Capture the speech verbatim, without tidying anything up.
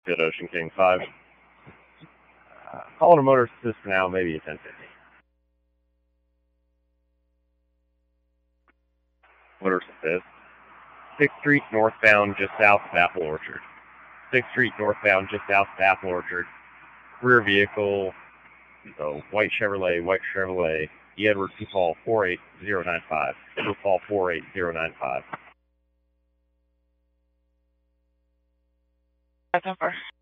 Good Ocean King five. Uh, calling a motor assist for now, maybe a ten fifty. Motor assist. sixth Street northbound just south of Apple Orchard. sixth Street northbound just south of Apple Orchard. Rear vehicle, so white Chevrolet, white Chevrolet. E. Edward to call four eight zero nine five. To call four eight zero nine five. That's number.